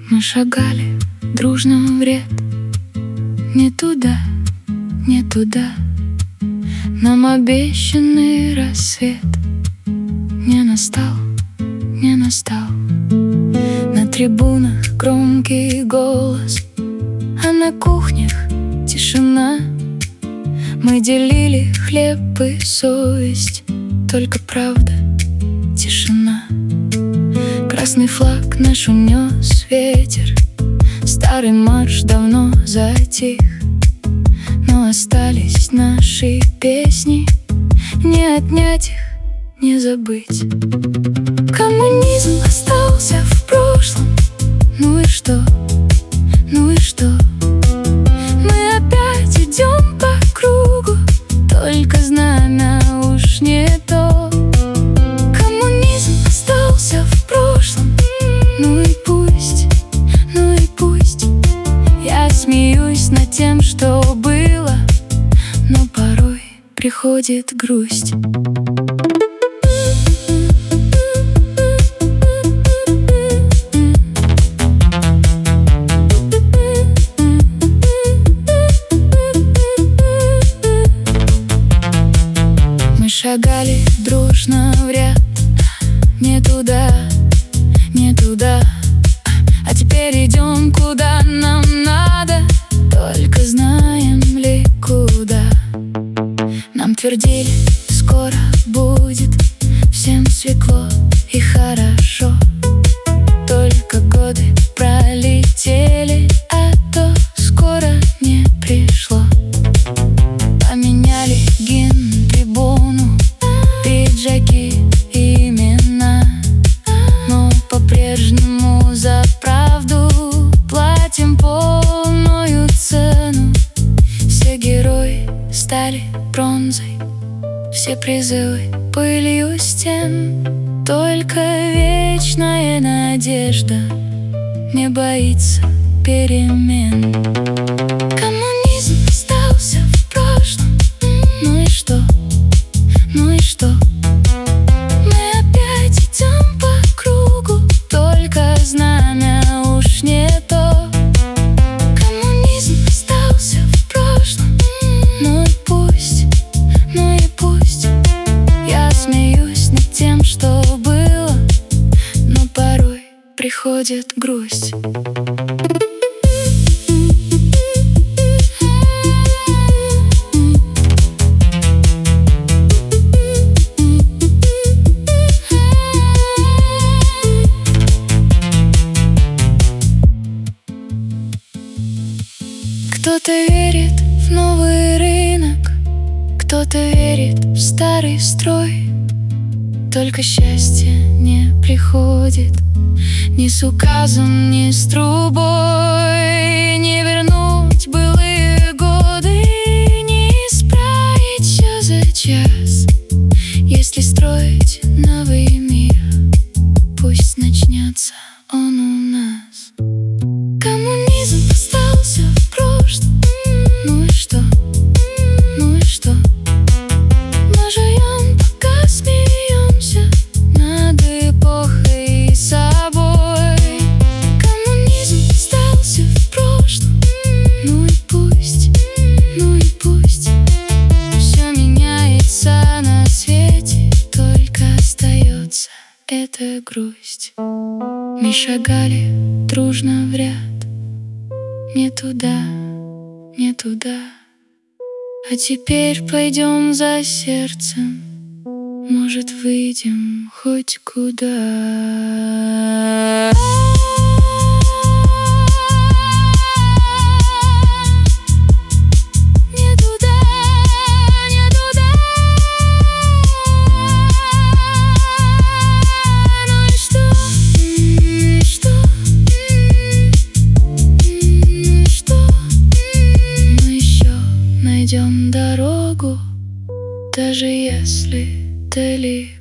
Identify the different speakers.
Speaker 1: Мы шагали дружно в ряд, не туда, не туда. Нам обещанный рассвет не настал, не настал. На трибунах громкий голос, а на кухнях тишина. Мы делили хлеб и совесть, только правда, тишина. Красный флаг наш унес ветер, старый марш давно затих, но остались наши песни, не отнять их, не забыть. Коммунизм остался в прошлом, ну и что, ну и что? Мы опять идем по кругу, только знамя уж не то. Коммунизм остался в прошлом, ну и пусть, ну и пусть. Я смеюсь над тем, что было, но порой приходит грусть. Шагали дружно в ряд, не туда, не туда. А теперь идем куда нам надо, только знаем ли куда. Нам твердили, скоро будет всем светло и хорошо. Только годы пролетели, а то скоро не пришло. Поменяли гимн, трибуну, пиджаки, имена, но по-прежнему за правду платим полную цену. Все герои стали бронзой, все призывы пылью стен. Только вечная надежда не боится перемен. Коммунизм остался в прошлом, ну и что? Ну и что? Мы опять идем по кругу, только знамя уж не то. Коммунизм остался в прошлом, ну и пусть, ну и пусть. Я смеюсь над тем, что было, но порой приходит грусть. Кто-то верит в новый рынок, кто-то верит в старый строй. Только счастье не приходит ни с указом, ни с трубой. Не вернуть былые годы, не исправить все за час. Если строить новый мир, пусть начнется он у нас. Коммунизм остался в прошлом, ну и что? Ну и что? Мы живем, пока смеемся над эпохой и собой. Коммунизм остался в прошлом, ну и пусть, ну и пусть. Все меняется на свете, только остается эта грусть. Мы шагали дружно в ряд, не туда, не туда. А теперь пойдем за сердцем, может, выйдем хоть куда. Найдем дорогу, даже если далеко.